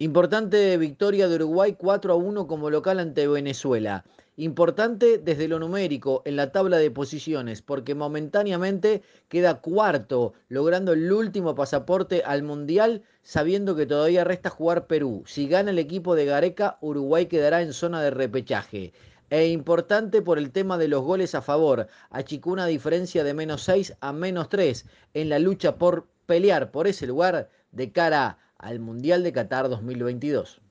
Importante victoria de Uruguay 4-1 como local ante Venezuela. Importante desde lo numérico en la tabla de posiciones, porque momentáneamente queda cuarto, logrando el último pasaporte al Mundial, sabiendo que todavía resta jugar Perú. Si gana el equipo de Gareca, Uruguay quedará en zona de repechaje. E importante por el tema de los goles a favor. Achicó una diferencia de -6 a -3 en la lucha por pelear por ese lugar de cara al Mundial de Qatar 2022.